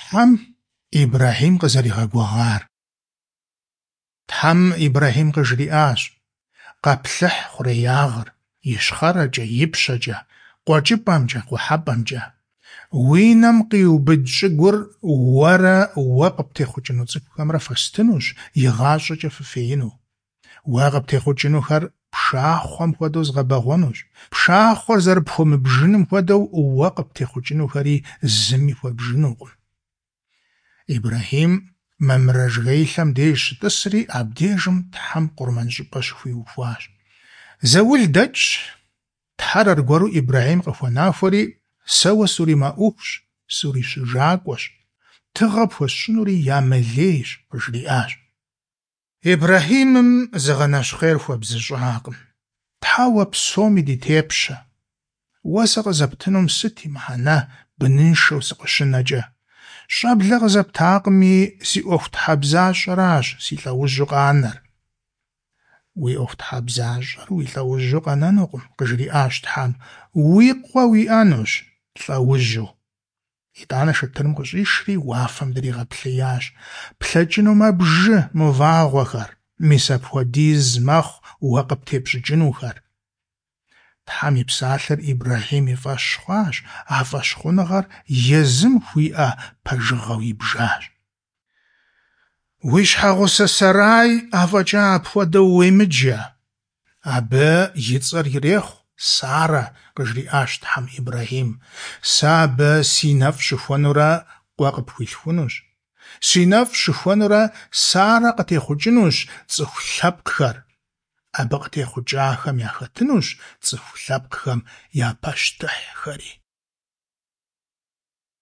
Тхьэм Ибрахим къызэригъэгугъар. Тхьэм Ибрахим къыжриӏащ: «Къэплъыхь хъуреягъыр, ищхъэрэкӏэ, ипщэкӏэ, къуэкӏыпӏэмкӏэ, къухьэпӏэмкӏэ. Уи нэм къиубыд щӏыгур уэ къыптехъукӏыну цӏыкӏухэмрэ фэстынущ, игъащӏэкӏэ фыфеину. Уэ къыптехъукӏынухэр пшахъуэм хуэдэу згъэбэгъуэнущ. Пшахъуэр зэрыпхуэмыбжыным хуэдэу уэ къыптехъукӏынухэри зыми хуэбжынукъым». Ибрахим мамырэ жыгеилъэм деж щытӏысри, абдежым Тхьэм къурмэн щӏыпӏэ щыхуиухуащ. Зэул дэкӏщ. Тхьэр аргуэру Ибрахим къыхуэнахуэри: «Сэ уэ суримэӏуэхущ, сурищыжакӏуэщ, тыгъэ пхуэсщӏынури ямылейщ», къыжриӏащ. Ибрахимым зыгъэнэщхъейр хуэбзыщӏакъым. «Тхьэ уэ псоми ди тепщэ. Уэ сэ къызэптынум сыт и мыхьэнэ быныншэу сыкъыщынэкӏэ? Щӏэблэ къызэптакъыми, си ӏуэхутхьэбзащӏэращ си лӏэужьу къанэр». «Уи ӏуэхутхьэбзащӏэр уи лӏэужьу къэнэнукъым», къыжриӏащ Тхьэм. «Уи къуэ уиӏэнущ лӏэужьу». ИтӀанэ шытырым къыщӀишри уафэм дригъэплъеящ: «Плъэкӏынумэ бжы мывагъуэхэр, мис апхуэдиз мэхъу уэ къыптепщӏыкӏынухэр». Тхьэм и псалъэр Ибрахим и фӀэщ хъуащ, а фӀэщхъуныгъэр езым хуиӏэ пэжыгъэу ибжащ. «Уи щхьэгъусэ сарай афӀэкӀа апхуэдэу уемыджэ. Абы и цӀэр ирехъу Сарэ», къыжриӏащ Тхьэм Ибрахим. «Сэ абы си нэфӀ щыхуэнурэ къуэ къыпхуилъхунущ. Си нэфӀ щыхуэнурэ Сарэ къытехъукӏынущ цӀыху лъэпкъхэр. Абы къытехъукӏахэм яхэтынущ цӀыху лъэпкъхэм я пащтыхьхэри».